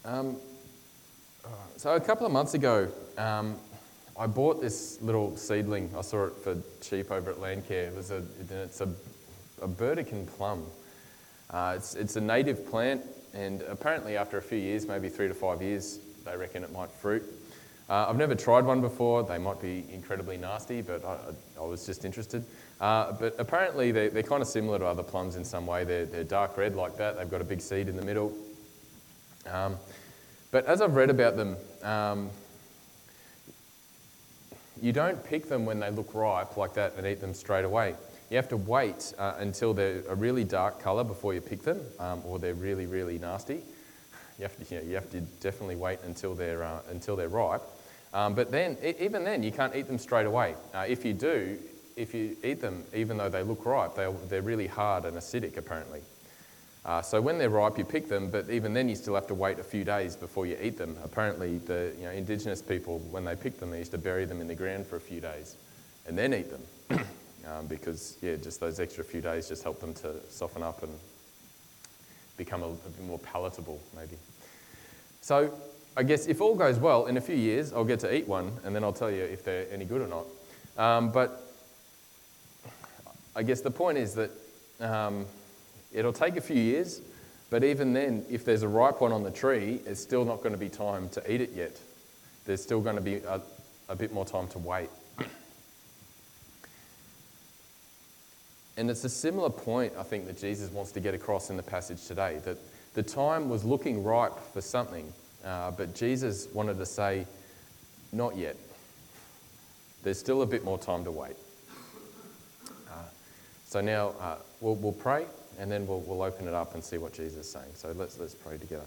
Um, so a couple of months ago, I bought this little seedling. I saw it for cheap over at Landcare. It's a Burdekin plum. It's a native plant, and apparently after a few years, maybe 3 to 5 years, they reckon it might fruit. I've never tried one before. They might be incredibly nasty, but I was just interested. But apparently they're kind of similar to other plums in some way. They're dark red like that. They've got a big seed in the middle. But as I've read about them, you don't pick them when they look ripe like that and eat them straight away. You have to wait until they're a really dark colour before you pick them, or they're really, really nasty. You have to definitely wait until they're ripe. But then, even then, you can't eat them straight away. If you eat them, even though they look ripe, they're really hard and acidic, apparently. So when they're ripe, you pick them, but even then, you still have to wait a few days before you eat them. Apparently, the indigenous people, when they picked them, they used to bury them in the ground for a few days and then eat them. Because just those extra few days just help them to soften up and become a bit more palatable, maybe. So I guess if all goes well, in a few years, I'll get to eat one, and then I'll tell you if they're any good or not. But I guess the point is that it'll take a few years, but even then, if there's a ripe one on the tree, it's still not going to be time to eat it yet. There's still going to be a bit more time to wait. And it's a similar point, I think, that Jesus wants to get across in the passage today, that the time was looking ripe for something, but Jesus wanted to say, not yet. There's still a bit more time to wait. So now we'll pray, and then we'll open it up and see what Jesus is saying. So let's pray together.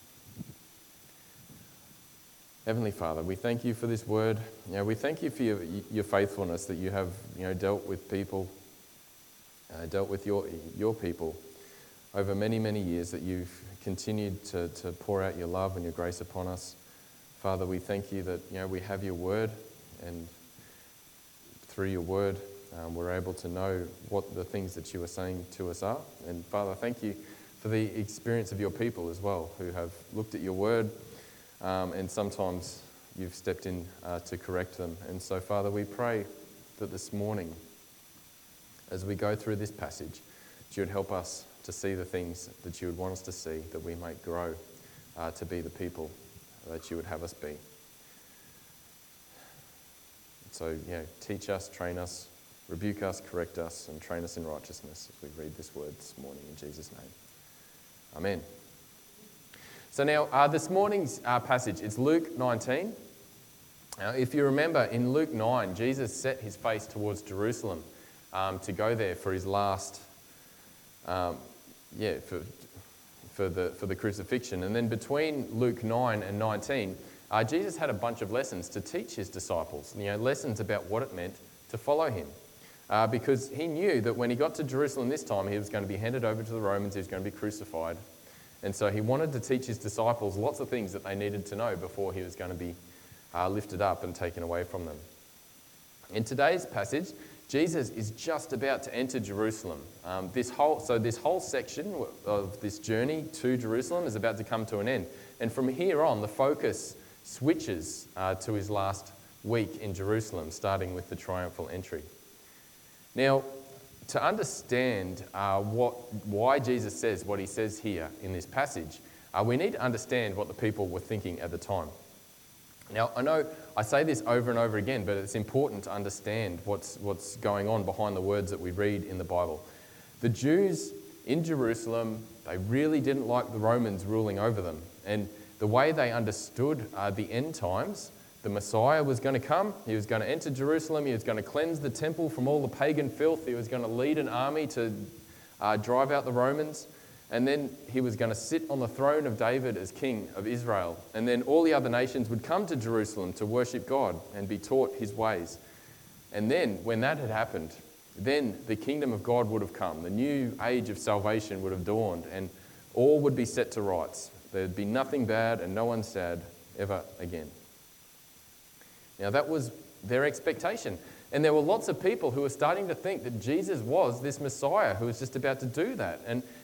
Heavenly Father, we thank you for this word. We thank you for your faithfulness, that you have dealt with people, dealt with your people over many, many years, that you've continued to pour out your love and your grace upon us. Father, we thank you that we have your word, and through your word we're able to know what the things that you are saying to us are. And Father, thank you for the experience of your people as well, who have looked at your word, and sometimes you've stepped in to correct them. And so, Father, we pray that this morning, as we go through this passage, that you would help us to see the things that you would want us to see, that we might grow to be the people that you would have us be. So, teach us, train us, rebuke us, correct us, and train us in righteousness as we read this word this morning in Jesus' name. Amen. So now, this morning's passage, it's Luke 19. Now, if you remember, in Luke 9, Jesus set his face towards Jerusalem to go there for his last, for the crucifixion. And then between Luke 9 and 19, Jesus had a bunch of lessons to teach his disciples, lessons about what it meant to follow him. Because he knew that when he got to Jerusalem this time, he was going to be handed over to the Romans, he was going to be crucified. And so he wanted to teach his disciples lots of things that they needed to know before he was going to be lifted up and taken away from them. In today's passage, Jesus is just about to enter Jerusalem. This whole section of this journey to Jerusalem is about to come to an end. And from here on, the focus switches to his last week in Jerusalem, starting with the triumphal entry. Now, to understand why Jesus says what he says here in this passage, we need to understand what the people were thinking at the time. Now, I know I say this over and over again, but it's important to understand what's going on behind the words that we read in the Bible. The Jews in Jerusalem, they really didn't like the Romans ruling over them. And the way they understood the end times, the Messiah was going to come, he was going to enter Jerusalem, he was going to cleanse the temple from all the pagan filth, he was going to lead an army to drive out the Romans, and then he was going to sit on the throne of David as king of Israel. And then all the other nations would come to Jerusalem to worship God and be taught his ways. And then, when that had happened, then the kingdom of God would have come. The new age of salvation would have dawned, and all would be set to rights. There'd be nothing bad and no one sad ever again. Now, that was their expectation. And there were lots of people who were starting to think that Jesus was this Messiah who was just about to do that. And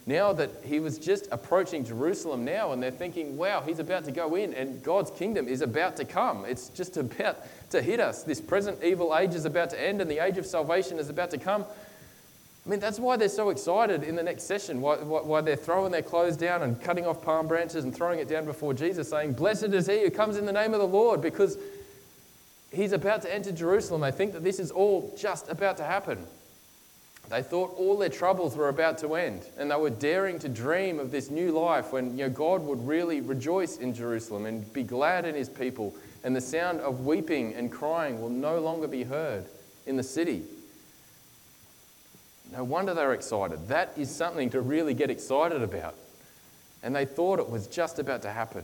now that he was just approaching Jerusalem now, and they're thinking, wow, he's about to go in and God's kingdom is about to come. It's just about to hit us. This present evil age is about to end and the age of salvation is about to come. I mean, that's why they're so excited in the next session, why they're throwing their clothes down and cutting off palm branches and throwing it down before Jesus, saying, blessed is he who comes in the name of the Lord, because he's about to enter Jerusalem. They think that this is all just about to happen. They thought all their troubles were about to end, and they were daring to dream of this new life when God would really rejoice in Jerusalem and be glad in his people, and the sound of weeping and crying will no longer be heard in the city. No wonder they were excited. That is something to really get excited about. And they thought it was just about to happen.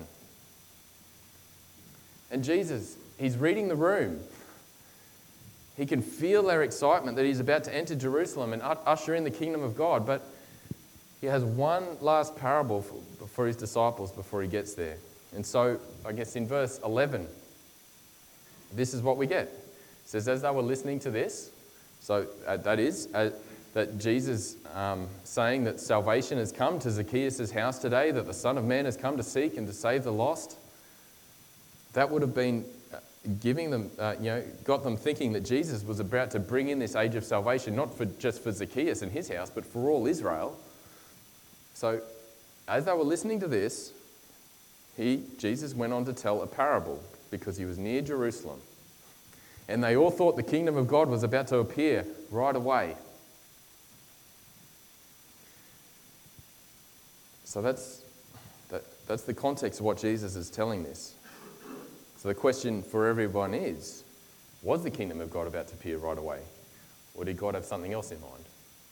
And Jesus, he's reading the room. He can feel their excitement that he's about to enter Jerusalem and usher in the kingdom of God. But he has one last parable for his disciples before he gets there. And so, I guess in verse 11, this is what we get. It says, as they were listening to this, so that Jesus saying that salvation has come to Zacchaeus' house today, that the Son of Man has come to seek and to save the lost, that would have been giving them, got them thinking that Jesus was about to bring in this age of salvation, not just for Zacchaeus and his house, but for all Israel. So, as they were listening to this, Jesus went on to tell a parable because he was near Jerusalem. And they all thought the kingdom of God was about to appear right away. So that's the context of what Jesus is telling this. So the question for everyone is, was the kingdom of God about to appear right away? Or did God have something else in mind?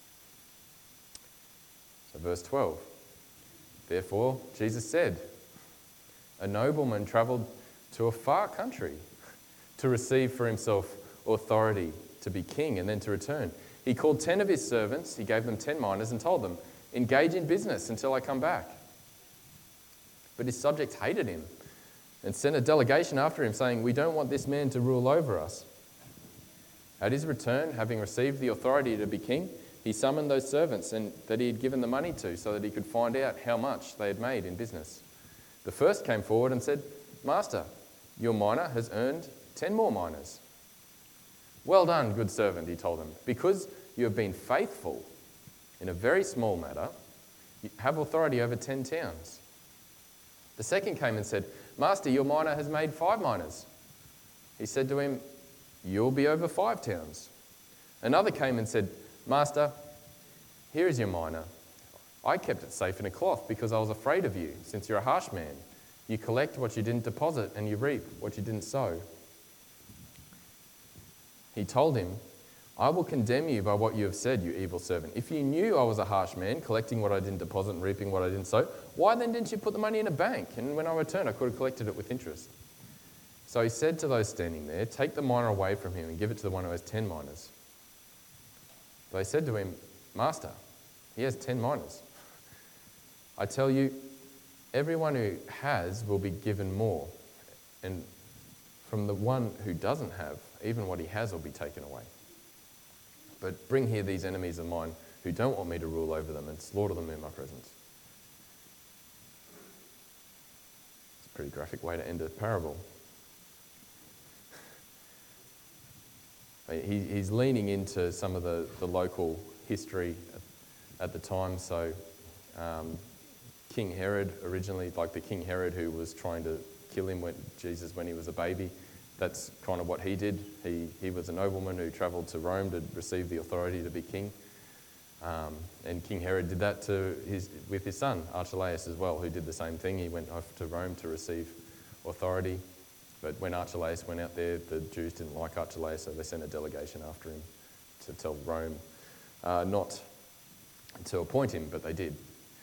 So verse 12. Therefore, Jesus said, a nobleman travelled to a far country to receive for himself authority to be king and then to return. He called 10 of his servants, he gave them 10 minas and told them, engage in business until I come back. But his subjects hated him and sent a delegation after him saying, we don't want this man to rule over us. At his return, having received the authority to be king, he summoned those servants and that he had given the money to so that he could find out how much they had made in business. The first came forward and said, Master, your mina has earned 10 more minas. Well done, good servant, he told them. Because you have been faithful in a very small matter, you have authority over 10 towns. The second came and said, Master, your mina has made 5 minas. He said to him, you'll be over 5 towns. Another came and said, Master, here is your mina. I kept it safe in a cloth because I was afraid of you, since you're a harsh man. You collect what you didn't deposit and you reap what you didn't sow. He told him, I will condemn you by what you have said, you evil servant. If you knew I was a harsh man, collecting what I didn't deposit and reaping what I didn't sow, why then didn't you put the money in a bank? And when I returned, I could have collected it with interest. So he said to those standing there, take the mina away from him and give it to the one who has 10 minas. They said to him, Master, he has 10 minas. I tell you, everyone who has will be given more, and from the one who doesn't have, even what he has will be taken away. But bring here these enemies of mine who don't want me to rule over them and slaughter them in my presence. It's a pretty graphic way to end a parable. He's leaning into some of the local history at the time. So King Herod originally, like the King Herod who was trying to kill him when he was a baby, that's kind of what he did. He was a nobleman who travelled to Rome to receive the authority to be king. And King Herod did that with his son, Archelaus, as well, who did the same thing. He went off to Rome to receive authority. But when Archelaus went out there, the Jews didn't like Archelaus, so they sent a delegation after him to tell Rome not to appoint him, but they did.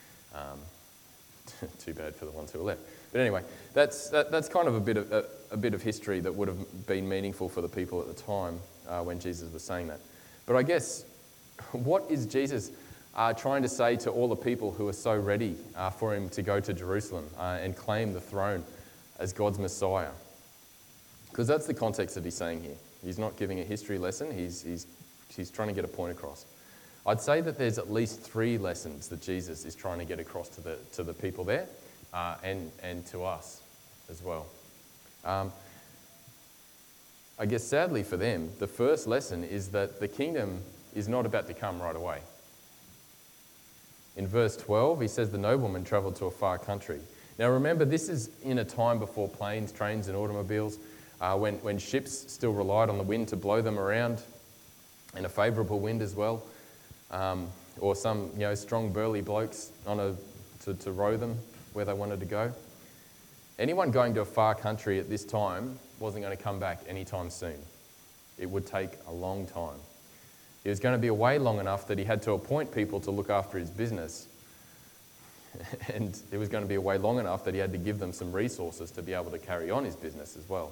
Too bad for the ones who were left. But anyway, that's kind of a bit of history that would have been meaningful for the people at the time when Jesus was saying that. But I guess, what is Jesus trying to say to all the people who are so ready for him to go to Jerusalem and claim the throne as God's Messiah? Because that's the context that he's saying here. He's not giving a history lesson. He's trying to get a point across. I'd say that there's at least 3 lessons that Jesus is trying to get across to the people there and to us as well. I guess sadly for them, the first lesson is that the kingdom is not about to come right away. In verse 12, he says the nobleman travelled to a far country. Now remember, this is in a time before planes, trains and automobiles, when ships still relied on the wind to blow them around, and a favourable wind as well, or some strong burly blokes to row them where they wanted to go. Anyone going to a far country at this time wasn't going to come back anytime soon. It would take a long time. He was going to be away long enough that he had to appoint people to look after his business. And it was going to be away long enough that he had to give them some resources to be able to carry on his business as well.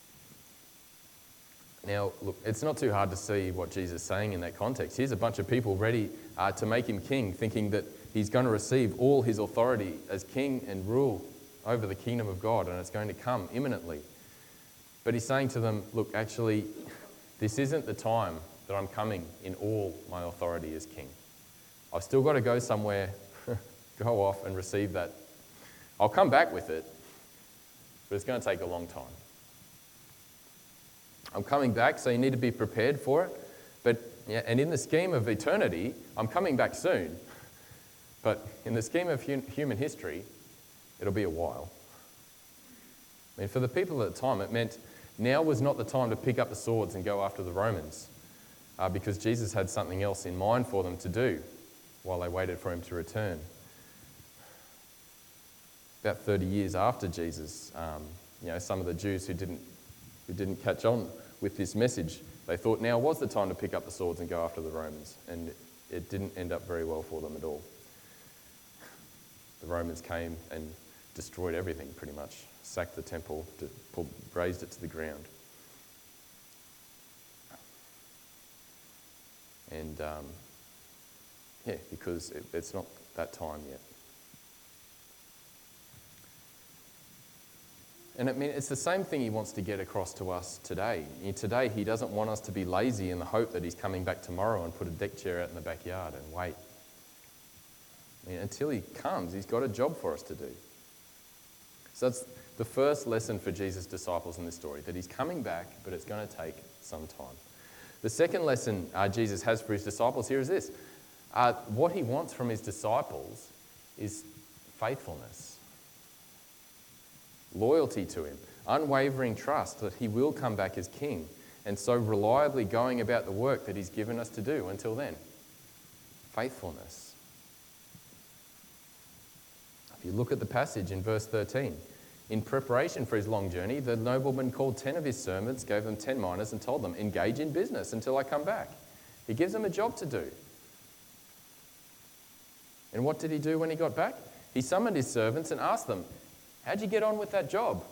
Now, look, it's not too hard to see what Jesus is saying in that context. Here's a bunch of people ready to make him king, thinking that he's going to receive all his authority as king and rule over the kingdom of God, and it's going to come imminently. But he's saying to them, look, actually, this isn't the time that I'm coming in all my authority as king. I've still got to go somewhere, go off and receive that. I'll come back with it, but it's going to take a long time. I'm coming back, so you need to be prepared for it. And in the scheme of eternity, I'm coming back soon. But in the scheme of human history, it'll be a while. I mean, for the people at the time, it meant now was not the time to pick up the swords and go after the Romans, because Jesus had something else in mind for them to do while they waited for him to return. About 30 years after Jesus, some of the Jews who didn't catch on with this message, they thought now was the time to pick up the swords and go after the Romans, and it didn't end up very well for them at all. The Romans came and destroyed everything pretty much, sacked the temple, razed it to the ground. And because it's not that time yet. And it's the same thing he wants to get across to us today. Today he doesn't want us to be lazy in the hope that he's coming back tomorrow and put a deck chair out in the backyard and wait. Until he comes, he's got a job for us to do. So that's the first lesson for Jesus' disciples in this story, that he's coming back, but it's going to take some time. The second lesson Jesus has for his disciples here is this. What he wants from his disciples is faithfulness, loyalty to him, unwavering trust that he will come back as king, and so reliably going about the work that he's given us to do until then. Faithfulness. If you look at the passage in verse 13, in preparation for his long journey, the nobleman called 10 of his servants, gave them 10 minas and told them, engage in business until I come back. He gives them a job to do. And what did he do when he got back? He summoned his servants and asked them, how'd you get on with that job?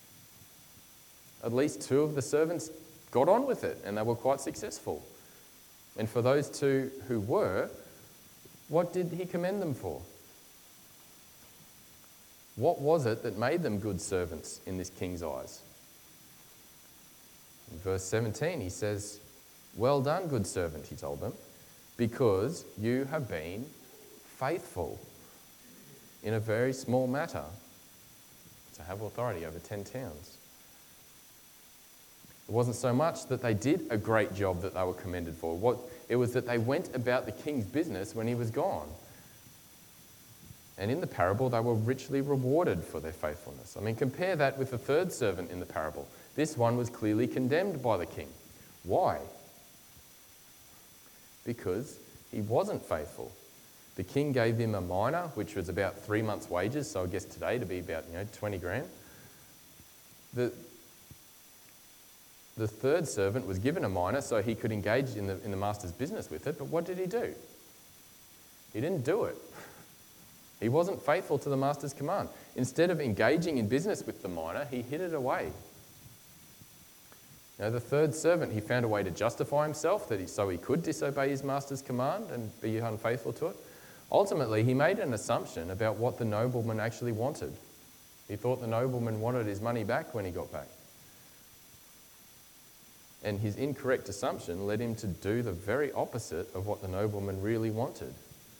At least 2 of the servants got on with it, and they were quite successful. And for those 2 who were, what did he commend them for? What was it that made them good servants in this king's eyes? In verse 17, he says, well done, good servant, he told them, because you have been faithful in a very small matter to have authority over 10 towns. It wasn't so much that they did a great job that they were commended for. It was that they went about the king's business when he was gone. And in the parable, they were richly rewarded for their faithfulness. Compare that with the third servant in the parable. This one was clearly condemned by the king. Why? Because he wasn't faithful. The king gave him a mina, which was about 3 months' wages, so I guess today to be about 20 grand. The third servant was given a mina so he could engage in the master's business with it, but what did he do? He didn't do it. He wasn't faithful to the master's command. Instead of engaging in business with the mina, he hid it away. The third servant, he found a way to justify himself so he could disobey his master's command and be unfaithful to it. Ultimately, he made an assumption about what the nobleman actually wanted. He thought the nobleman wanted his money back when he got back. And his incorrect assumption led him to do the very opposite of what the nobleman really wanted.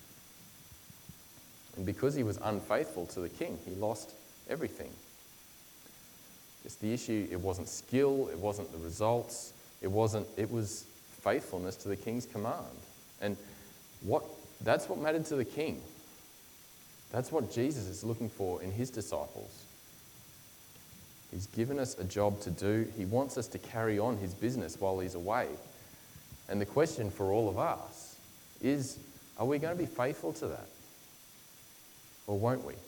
And because he was unfaithful to the king, he lost everything. It's the issue, it wasn't skill, it wasn't the results, it was faithfulness to the king's command. And that's what mattered to the king. That's what Jesus is looking for in his disciples. He's given us a job to do. He wants us to carry on his business while he's away. And the question for all of us is, are we going to be faithful to that? Or won't we?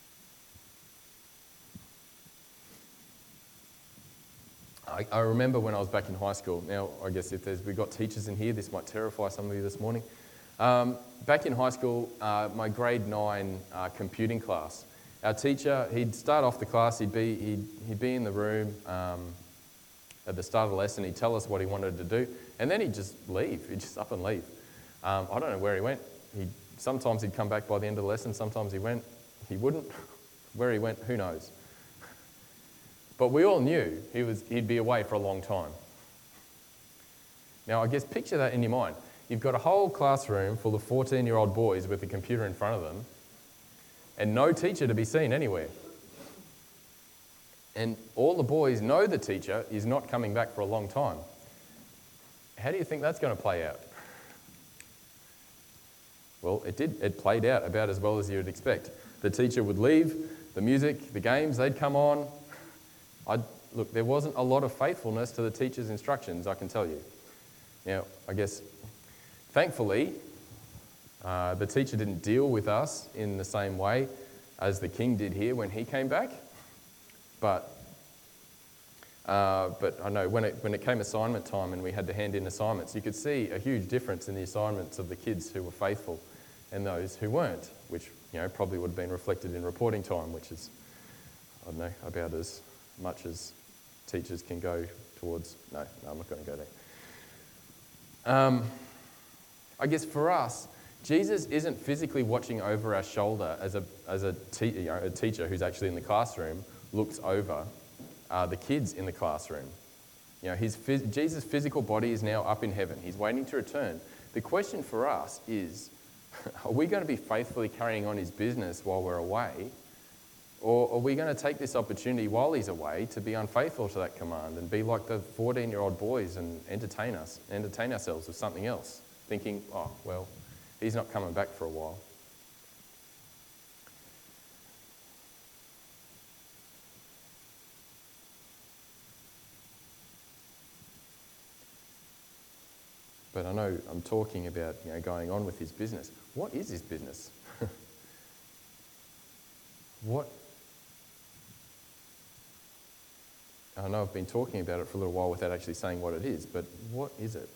I remember when I was back in high school. Now, I guess if we've got teachers in here, this might terrify some of you this morning. Back in high school, my grade 9 computing class, our teacher, he'd start off the class, he'd be in the room at the start of the lesson, he'd tell us what he wanted to do, and then he'd just leave, he'd just up and leave. I don't know where he went. Sometimes he'd come back by the end of the lesson, sometimes he wouldn't. Where he went, who knows. But we all knew he'd be away for a long time. Now, I guess picture that in your mind. You've got a whole classroom full of 14-year-old boys with a computer in front of them and no teacher to be seen anywhere. And all the boys know the teacher is not coming back for a long time. How do you think that's going to play out? Well, it did. It played out about as well as you'd expect. The teacher would leave, the music, the games, they'd come on. Look, there wasn't a lot of faithfulness to the teacher's instructions, I can tell you. Now, I guess, thankfully, the teacher didn't deal with us in the same way as the king did here when he came back. But I know when it came assignment time and we had to hand in assignments, you could see a huge difference in the assignments of the kids who were faithful and those who weren't, which probably would have been reflected in reporting time, which is, I don't know, about as much as teachers can go towards. No, I'm not going to go there. I guess for us, Jesus isn't physically watching over our shoulder as a teacher who's actually in the classroom looks over the kids in the classroom. Jesus' physical body is now up in heaven. He's waiting to return. The question for us is, are we going to be faithfully carrying on his business while we're away? Or are we going to take this opportunity while he's away to be unfaithful to that command and be like the 14-year-old boys and entertain ourselves with something else, thinking, oh, well, he's not coming back for a while. But I know I'm talking about going on with his business. What is his business? I know I've been talking about it for a little while without actually saying what it is, but what is it?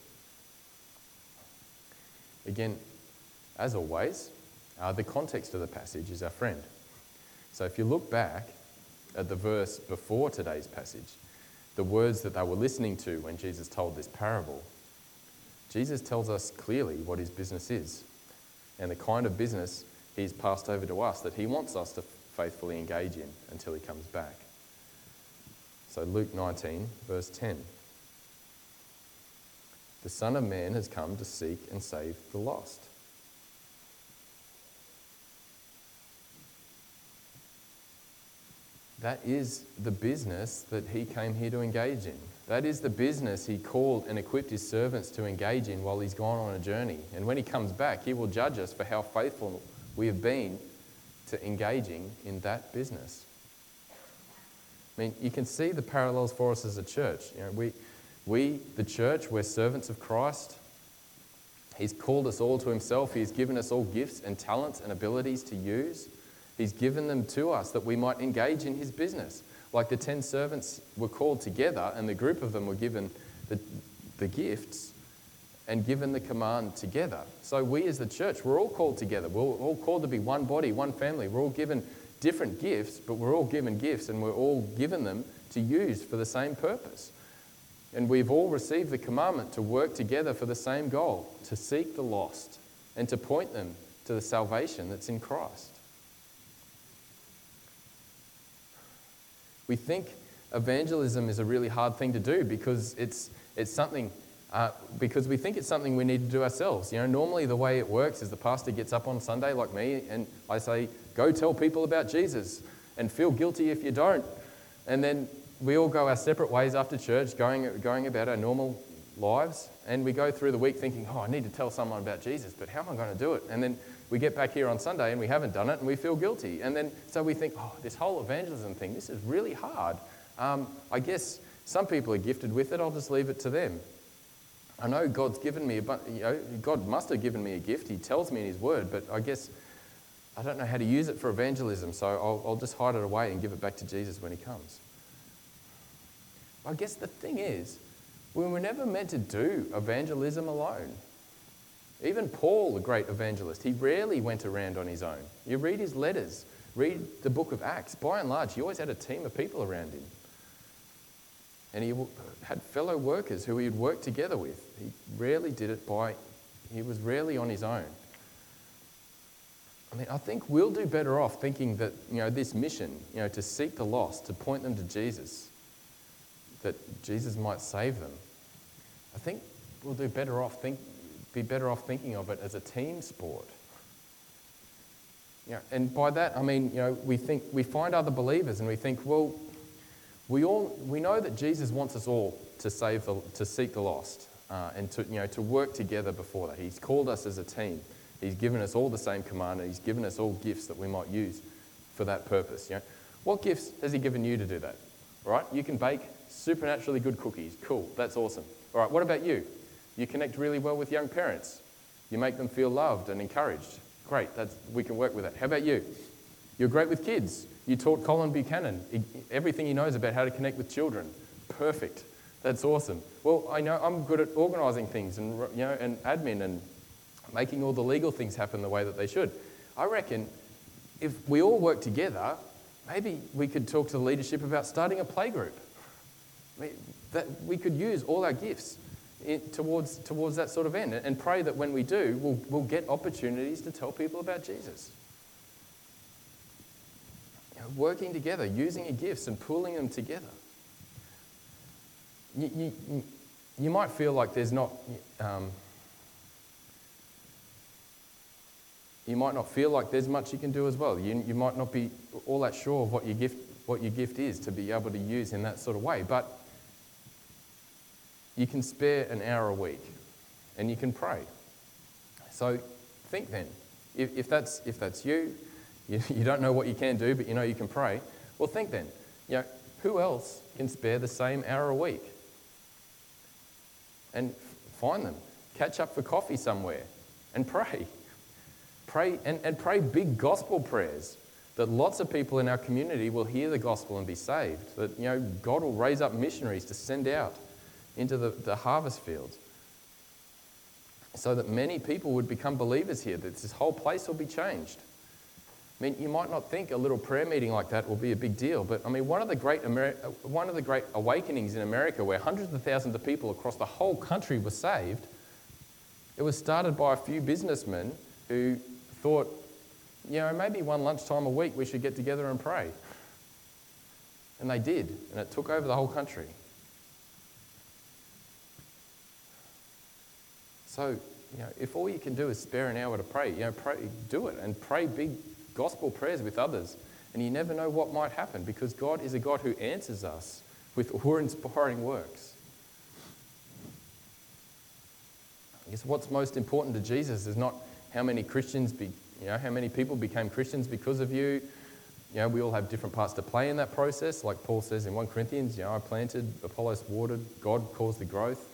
Again, as always, the context of the passage is our friend. So if you look back at the verse before today's passage, the words that they were listening to when Jesus told this parable, Jesus tells us clearly what his business is and the kind of business he's passed over to us that he wants us to faithfully engage in until he comes back. So Luke 19, verse 10. The Son of Man has come to seek and save the lost. That is the business that he came here to engage in. That is the business he called and equipped his servants to engage in while he's gone on a journey. And when he comes back, he will judge us for how faithful we have been to engaging in that business. I mean, you can see the parallels for us as a church. We, the church, we're servants of Christ. He's called us all to himself. He's given us all gifts and talents and abilities to use. He's given them to us that we might engage in his business. Like the 10 servants were called together and the group of them were given the gifts and given the command together. So we as the church, we're all called together. We're all called to be one body, one family. We're all given different gifts, but we're all given gifts and we're all given them to use for the same purpose. And we've all received the commandment to work together for the same goal, to seek the lost and to point them to the salvation that's in Christ. We think evangelism is a really hard thing to do because It's something, because we think it's something we need to do ourselves. Normally the way it works is the pastor gets up on Sunday like me and I say, go tell people about Jesus and feel guilty if you don't. And then we all go our separate ways after church, going about our normal lives, and we go through the week thinking, I need to tell someone about Jesus, but how am I going to do it? And then we get back here on Sunday and we haven't done it and we feel guilty. And then so we think, this whole evangelism thing, this is really hard. I guess some people are gifted with it, I'll just leave it to them. I know God's given me, God must have given me a gift. He tells me in His Word, but I guess I don't know how to use it for evangelism, so I'll just hide it away and give it back to Jesus when He comes. I guess the thing is, we were never meant to do evangelism alone. Even Paul, the great evangelist, he rarely went around on his own. You read his letters, read the book of Acts. By and large, he always had a team of people around him. And he had fellow workers who he would work together with. He rarely did it he was rarely on his own. I think we'll do better off thinking that, this mission, to seek the lost, to point them to Jesus, that Jesus might save them. I think we'll be better off thinking of it as a team sport. And by that, we find other believers and we think, well, we know that Jesus wants us all to seek the lost, and to work together before that. He's called us as a team. He's given us all the same command, and He's given us all gifts that we might use for that purpose. What gifts has He given you to do that? All right, you can bake supernaturally good cookies. Cool, that's awesome. All right, what about you? You connect really well with young parents. You make them feel loved and encouraged. Great, we can work with that. How about you? You're great with kids. You taught Colin Buchanan everything he knows about how to connect with children. Perfect. That's awesome. Well, I know I'm good at organising things and admin and making all the legal things happen the way that they should. I reckon if we all work together, maybe we could talk to the leadership about starting a playgroup. That we could use all our gifts towards that sort of end, and pray that when we do, we'll get opportunities to tell people about Jesus. Working together, using your gifts and pooling them together. You might feel like there's not... you might not feel like there's much you can do as well. You might not be all that sure of what your gift is to be able to use in that sort of way, but you can spare an hour a week and you can pray. So think then, if that's you don't know what you can do, but you can pray, well think then, who else can spare the same hour a week? And find them, catch up for coffee somewhere and pray. Pray and pray big gospel prayers that lots of people in our community will hear the gospel and be saved. That God will raise up missionaries to send out into the harvest fields, so that many people would become believers here. That this whole place will be changed. You might not think a little prayer meeting like that will be a big deal, but one of the great awakenings in America, where hundreds of thousands of people across the whole country were saved, it was started by a few businessmen who thought, maybe one lunchtime a week we should get together and pray. And they did, and it took over the whole country. So, if all you can do is spare an hour to pray, pray, do it, and pray big gospel prayers with others. And you never know what might happen, because God is a God who answers us with awe-inspiring works. I guess what's most important to Jesus is not how many how many people became Christians because of you. We all have different parts to play in that process. Like Paul says in 1 Corinthians, I planted, Apollos watered, God caused the growth.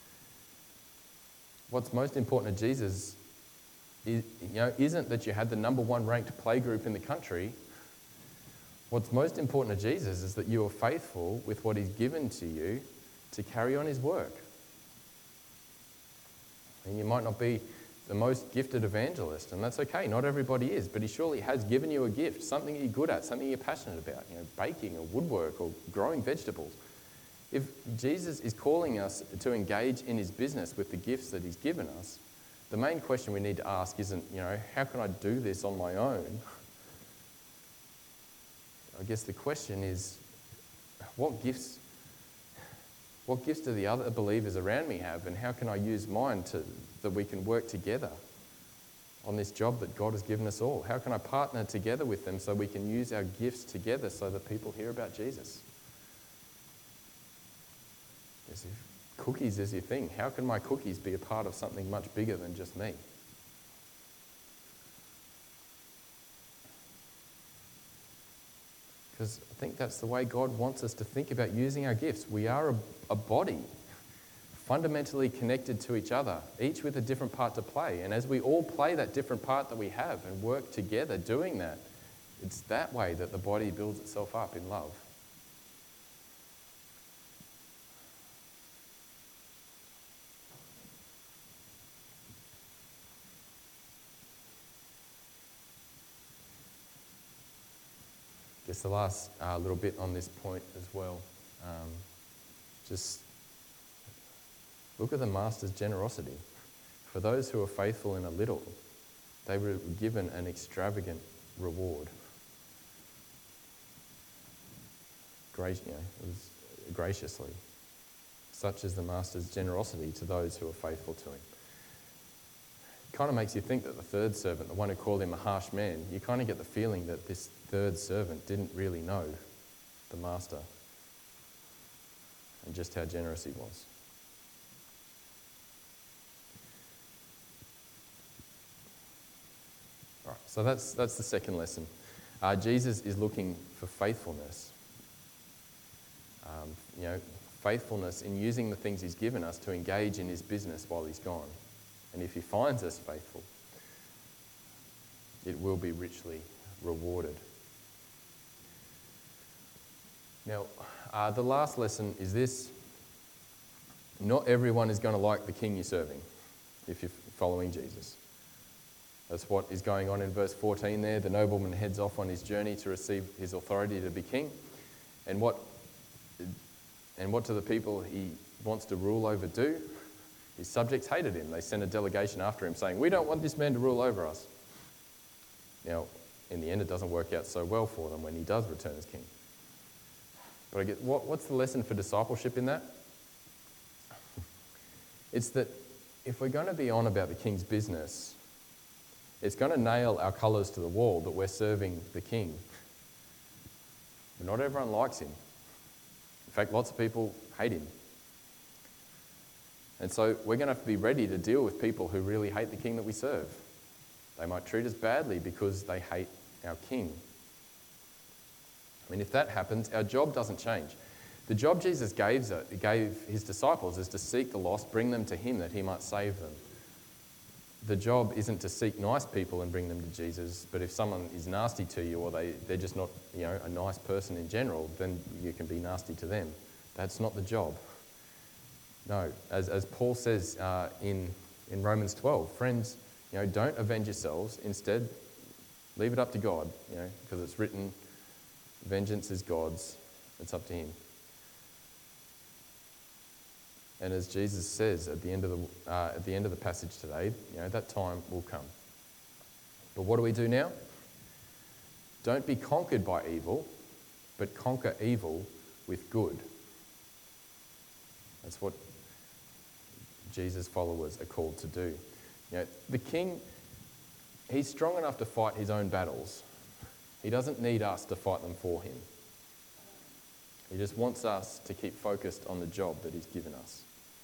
What's most important to Jesus isn't that you had the number one ranked playgroup in the country. What's most important to Jesus is that you are faithful with what He's given to you to carry on His work. And you might not be the most gifted evangelist, and that's okay. Not everybody is, but He surely has given you a gift, something you're good at, something you're passionate about, baking or woodwork or growing vegetables. If Jesus is calling us to engage in His business with the gifts that He's given us, the main question we need to ask isn't, how can I do this on my own? I guess the question is, what gifts What gifts do the other believers around me have, and how can I use mine that we can work together on this job that God has given us all? How can I partner together with them so we can use our gifts together so that people hear about Jesus? If cookies is your thing, how can my cookies be a part of something much bigger than just me? Because I think that's the way God wants us to think about using our gifts. We are a body, fundamentally connected to each other, each with a different part to play. And as we all play that different part that we have and work together doing that, it's that way that the body builds itself up in love. I guess the last little bit on this point as well, just look at the master's generosity. For those who are faithful in a little, they were given an extravagant reward. It was graciously. Such is the master's generosity to those who are faithful to him. It kind of makes you think that the third servant, the one who called him a harsh man, you kind of get the feeling that this third servant didn't really know the master and just how generous he was. All right, so that's the second lesson. Jesus is looking for faithfulness. Faithfulness in using the things he's given us to engage in his business while he's gone. And if he finds us faithful, it will be richly rewarded. Now, the last lesson is this. Not everyone is going to like the king you're serving if you're following Jesus. That's what is going on in verse 14 there. The nobleman heads off on his journey to receive his authority to be king. And what do the people he wants to rule over do? His subjects hated him. They sent a delegation after him saying, "We don't want this man to rule over us." Now, in the end, it doesn't work out so well for them when he does return as king. But I get, what's the lesson for discipleship in that? It's that if we're going to be on about the king's business, it's going to nail our colours to the wall that we're serving the king. But not everyone likes him. In fact, lots of people hate him. And so we're going to have to be ready to deal with people who really hate the king that we serve. They might treat us badly because they hate our king. I mean, if that happens, our job doesn't change. The job Jesus gave his disciples is to seek the lost, bring them to him that he might save them. The job isn't to seek nice people and bring them to Jesus, but if someone is nasty to you or they're just not a nice person in general, then you can be nasty to them. That's not the job. No, as Paul says in Romans 12, friends, don't avenge yourselves. Instead, leave it up to God, because it's written, vengeance is God's. It's up to him. And as Jesus says at the end of the passage today, that time will come. But what do we do now? Don't be conquered by evil, but conquer evil with good. That's what Jesus' followers are called to do. The king, he's strong enough to fight his own battles. He doesn't need us to fight them for him. He just wants us to keep focused on the job that he's given us.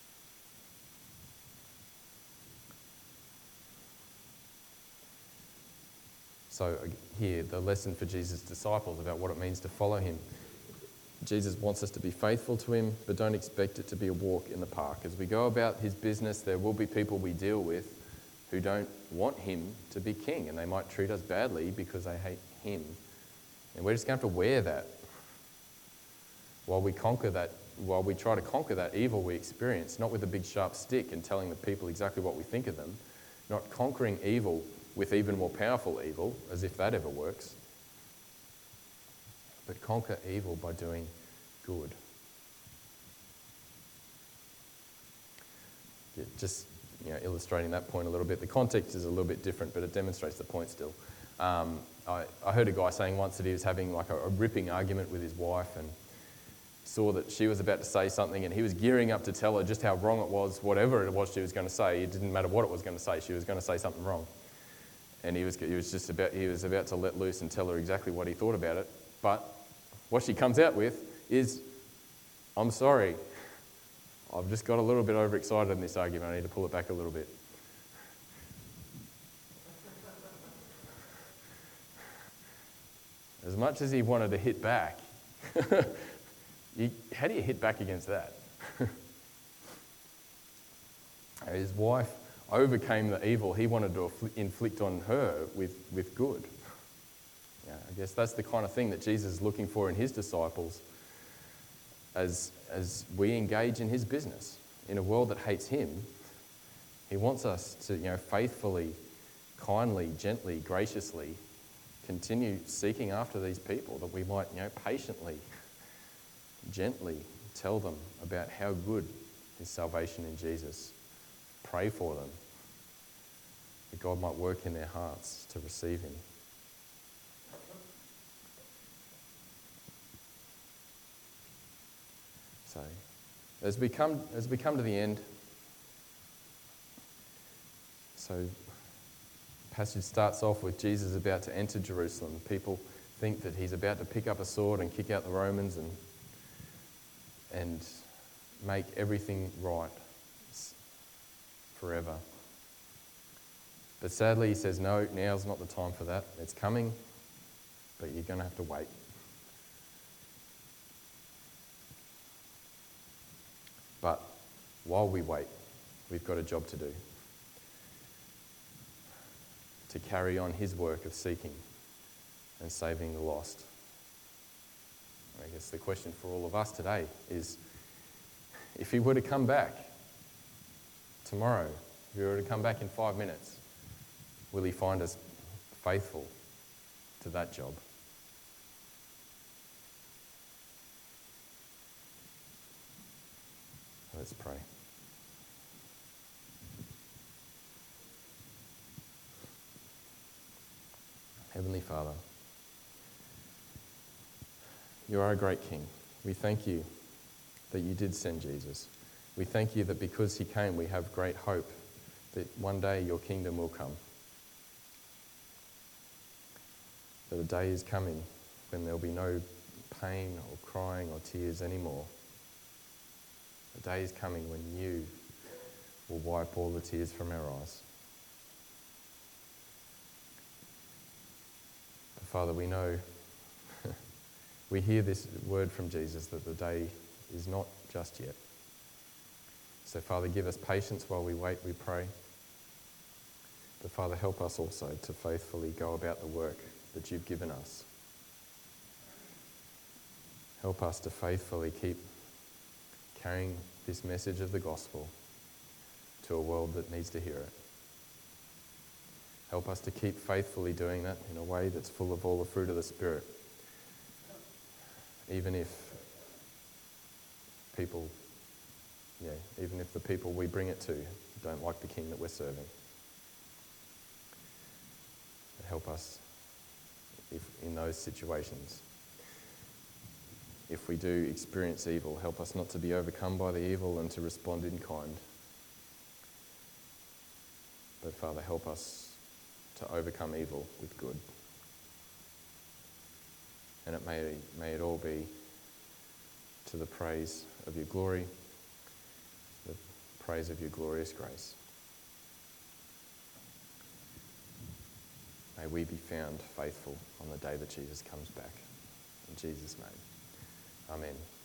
So here, the lesson for Jesus' disciples about what it means to follow him. Jesus wants us to be faithful to him, but don't expect it to be a walk in the park. As we go about his business, there will be people we deal with who don't want him to be king, and they might treat us badly because they hate him. And we're just going to have to wear that while we try to conquer that evil we experience, not with a big sharp stick and telling the people exactly what we think of them, not conquering evil with even more powerful evil, as if that ever works, but conquer evil by doing good. Just illustrating that point a little bit. The context is a little bit different, but it demonstrates the point still. I heard a guy saying once that he was having like a ripping argument with his wife, and saw that she was about to say something, and he was gearing up to tell her just how wrong it was, whatever it was she was going to say. It didn't matter what it was going to say. She was going to say something wrong. And he was about to let loose and tell her exactly what he thought about it. But what she comes out with is, "I'm sorry. I've just got a little bit overexcited in this argument. I need to pull it back a little bit." As much as he wanted to hit back, how do you hit back against that? His wife overcame the evil he wanted to inflict on her with good. Yeah, I guess that's the kind of thing that Jesus is looking for in his disciples as we engage in his business. In a world that hates him, he wants us to, faithfully, kindly, gently, graciously continue seeking after these people, that we might, patiently, gently tell them about how good is salvation in Jesus. Pray for them, that God might work in their hearts to receive him. So, as we come to the end, so the passage starts off with Jesus about to enter Jerusalem. People think that he's about to pick up a sword and kick out the Romans and make everything right forever. But sadly, he says, no, now's not the time for that. It's coming, but you're going to have to wait. But while we wait, we've got a job to do. To carry on his work of seeking and saving the lost. I guess the question for all of us today is, if he were to come back tomorrow, if he were to come back in 5 minutes, will he find us faithful to that job? Let's pray. Heavenly Father, you are a great King. We thank you that you did send Jesus. We thank you that because he came, we have great hope that one day your kingdom will come. That a day is coming when there will be no pain or crying or tears anymore. A day is coming when you will wipe all the tears from our eyes. But Father, we know, we hear this word from Jesus that the day is not just yet. So Father, give us patience while we wait, we pray. But Father, help us also to faithfully go about the work that you've given us. Help us to faithfully keep carrying this message of the gospel to a world that needs to hear it. Help us to keep faithfully doing that in a way that's full of all the fruit of the Spirit. Even if the people we bring it to don't like the King that we're serving. But help us if in those situations. If we do experience evil, help us not to be overcome by the evil and to respond in kind. But Father, help us to overcome evil with good. And it may it all be to the praise of your glory, the praise of your glorious grace. May we be found faithful on the day that Jesus comes back. In Jesus' name, amen.